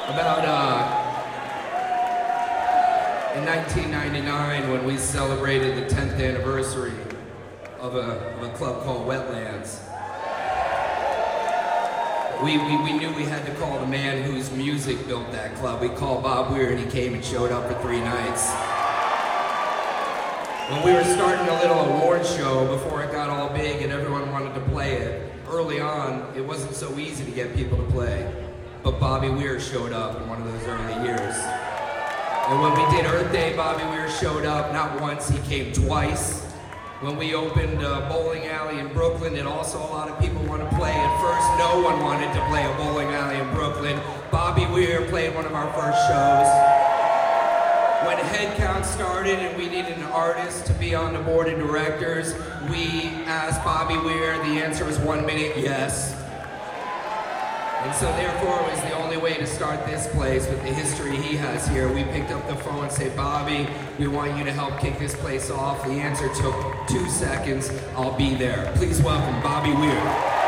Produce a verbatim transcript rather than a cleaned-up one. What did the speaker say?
About uh, in nineteen ninety-nine, when we celebrated the tenth anniversary of a, of a club called Wetlands, we, we, we knew we had to call the man whose music built that club. We called Bob Weir, and he came and showed up for three nights. When we were starting a little award show before it got all big and everyone wanted to play it, early on, it wasn't so easy to get people to play. But Bobby Weir showed up in one of those early years. And when we did Earth Day, Bobby Weir showed up not once, he came twice. When we opened a bowling alley in Brooklyn, and also a lot of people want to play. At first, no one wanted to play a bowling alley in Brooklyn. Bobby Weir played one of our first shows. When Headcount started and we needed an artist to be on the board of directors, we asked Bobby Weir. The answer was one minute, yes. And so therefore it was the only way to start this place with the history he has here. We picked up the phone and said, Bobby, we want you to help kick this place off. The answer took two seconds. I'll be there. Please welcome Bobby Weir.